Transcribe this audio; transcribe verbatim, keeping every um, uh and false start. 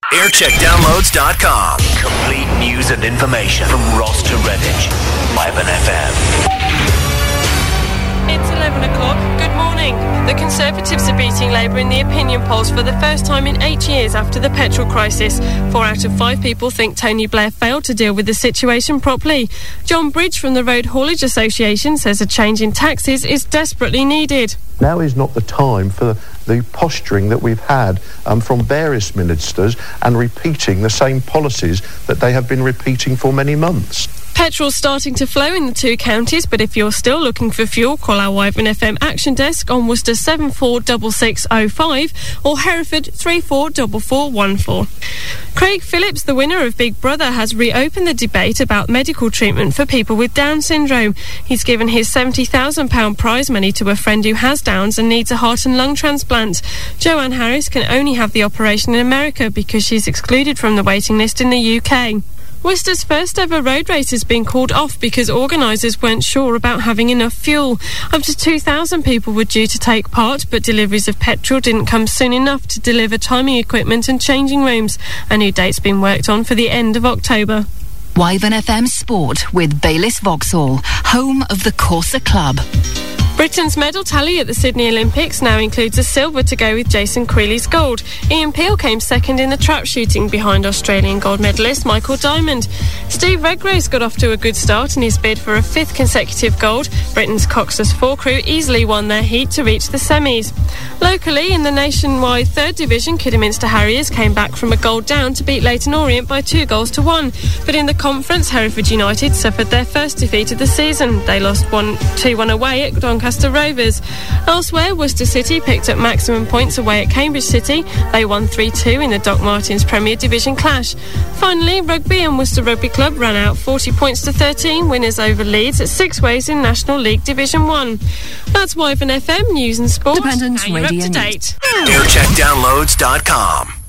aircheck downloads dot com. Complete news and information from Ross to Redditch. Wyvern F M. It's eleven o'clock. Good morning. The Conservatives are beating Labour in the opinion polls for the first time in eight years after the petrol crisis. Four out of five people think Tony Blair failed to deal with the situation properly. John Bridge from the Road Haulage Association says a change in taxes is desperately needed. Now is not the time for the posturing that we've had um, from various ministers and repeating the same policies that they have been repeating for many months. Petrol's starting to flow in the two counties, but if you're still looking for fuel, call our Wyvern F M Action Desk on Worcester seven four six six oh five or Hereford three four four four one four. Craig Phillips, the winner of Big Brother, has reopened the debate about medical treatment for people with Down syndrome. He's given his seventy thousand pounds prize money to a friend who has Downs and needs a heart and lung transplant. Joanne Harris can only have the operation in America because she's excluded from the waiting list in the U K. Worcester's first ever road race has been called off because organisers weren't sure about having enough fuel. Up to two thousand people were due to take part, but deliveries of petrol didn't come soon enough to deliver timing equipment and changing rooms. A new date's been worked on for the end of October. Wyvern F M Sport with Baylis Vauxhall, home of the Corsa Club. Britain's medal tally at the Sydney Olympics now includes a silver to go with Jason Queeley's gold. Ian Peel came second in the trap shooting behind Australian gold medalist Michael Diamond. Steve Redgrave's got off to a good start in his bid for a fifth consecutive gold. Britain's Coxless four crew easily won their heat to reach the semis. Locally, in the nationwide third division, Kidderminster Harriers came back from a goal down to beat Leyton Orient by two goals to one. But in the conference, Hereford United suffered their first defeat of the season. They lost two one away at Doncaster Rovers. Elsewhere, Worcester City picked up maximum points away at Cambridge City. They won three two in the Doc Martens Premier Division clash. Finally, Rugby and Worcester Rugby Club ran out forty points to thirteen, winners over Leeds at six ways in National League Division one. That's Wyvern F M News and Sport. Independent now you're Radio up to date. aircheck downloads dot com.